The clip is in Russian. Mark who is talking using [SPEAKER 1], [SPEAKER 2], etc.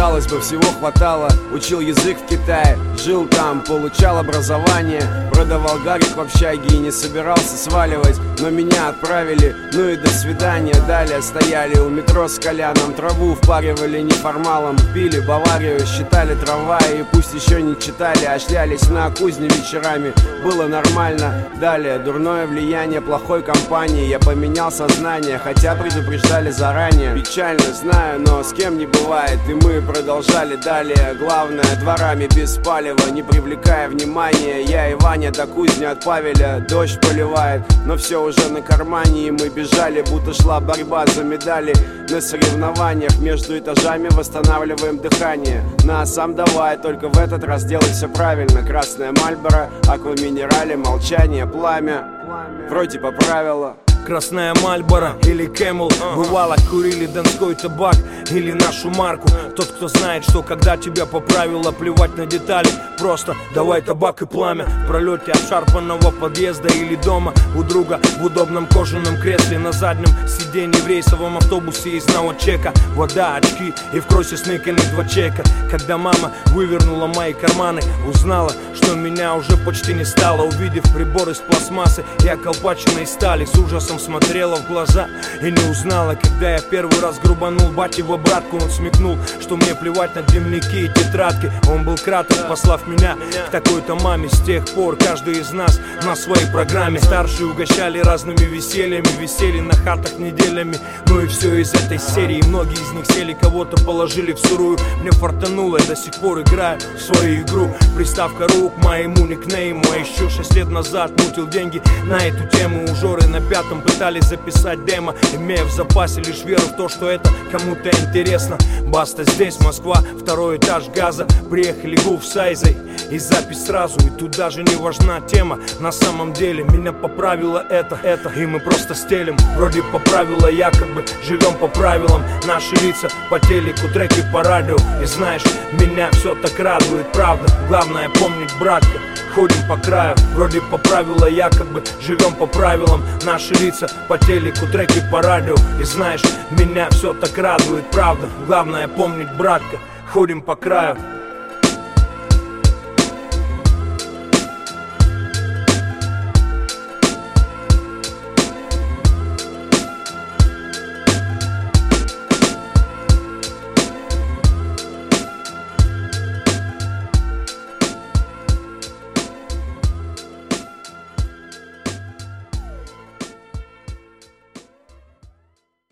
[SPEAKER 1] Казалось бы, всего хватало. Учил язык в Китае, жил там, получал образование, продавал гарик в общаге и не собирался сваливать. Но меня отправили, ну и до свидания. Далее стояли у метро с Коляном, траву впаривали неформалом, пили Баварию, считали трамваи и пусть еще не читали, а шлялись на кузне вечерами. Было нормально. Далее дурное влияние плохой компании. Я поменял сознание, хотя предупреждали заранее. Печально, знаю, но с кем не бывает. И мы продолжали далее. Главное, дворами без палева, не привлекая внимания. Я и Ваня до кузни от Павеля. Дождь поливает, но все уже на кармане. И мы бежали, будто шла борьба за медали. На соревнованиях между этажами восстанавливаем дыхание. На сам давай, только в этот раз делай все правильно. Красная Мальборо, акваминерали, молчание, пламя. Вроде поправила.
[SPEAKER 2] Красная Мальборо или Кэмл. Бывало, курили донской табак или нашу марку. Тот, кто знает, что когда тебя поправило, плевать на детали, просто давай табак и пламя. В пролете обшарпанного подъезда или дома у друга в удобном кожаном кресле на заднем сиденье в рейсовом автобусе из новочека. Вода, очки и в кроссе смыканы 2 чека. Когда мама вывернула мои карманы, узнала, что меня уже почти не стало. Увидев прибор из пластмассы и околпаченной стали, с ужасом смотрела в глаза и не узнала. Когда я первый раз грубанул бате в обратку, он смекнул, что мне плевать на дневники и тетрадки. Он был краток, послав меня к такой-то маме. С тех пор каждый из нас на своей программе. Старшие угощали разными весельями, висели на хатах неделями. Ну и все из этой серии. Многие из них сели, кого-то положили в сырую. Мне фартануло, я до сих пор играю в свою игру. Приставка рук моему никнейму. А еще 6 лет назад мутил деньги на эту тему. Ужоры на 5-м пытались записать демо, имея в запасе лишь веру в то, что это кому-то интересно. Баста здесь, Москва, 2-й этаж газа. Приехали Гуф с Айзой и запись сразу. И тут даже не важна тема. На самом деле меня поправило это. И мы просто стелим. Вроде поправило, якобы живем по правилам. Наши лица по телеку, треки по радио. И знаешь, меня все так радует, правда. Главное помнить, братка, ходим по краю. Вроде поправило, якобы живем по правилам. Наши лица по телеку, треки по радио. И знаешь, меня все так радует, правда. Главное помнить, братка, ходим по краю.